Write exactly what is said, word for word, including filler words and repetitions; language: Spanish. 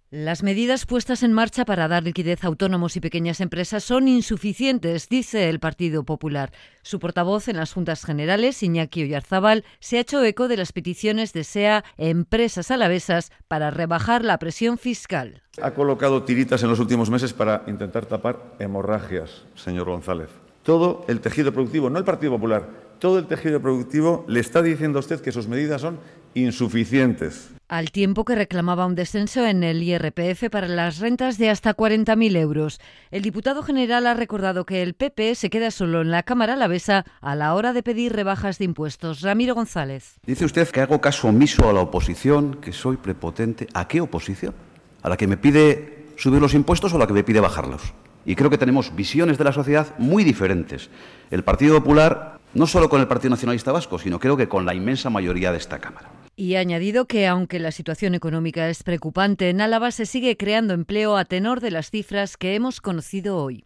Las medidas puestas en marcha para dar liquidez a autónomos y pequeñas empresas son insuficientes, dice el Partido Popular. Su portavoz en las Juntas Generales, Iñaki Oyarzábal, se ha hecho eco de las peticiones de S E A Empresas Alavesas para rebajar la presión fiscal. Ha colocado tiritas en los últimos meses para intentar tapar hemorragias, señor González. Todo el tejido productivo, no el Partido Popular, todo el tejido productivo le está diciendo a usted que sus medidas son insuficientes. Al tiempo que reclamaba un descenso en el I R P F para las rentas de hasta cuarenta mil euros. El diputado general ha recordado que el P P se queda solo en la Cámara alavesa a la hora de pedir rebajas de impuestos. Ramiro González. Dice usted que hago caso omiso a la oposición, que soy prepotente. ¿A qué oposición? ¿A la que me pide subir los impuestos o a la que me pide bajarlos? Y creo que tenemos visiones de la sociedad muy diferentes. El Partido Popular, no solo con el Partido Nacionalista Vasco, sino creo que con la inmensa mayoría de esta Cámara. Y ha añadido que, aunque la situación económica es preocupante, en Álava se sigue creando empleo a tenor de las cifras que hemos conocido hoy.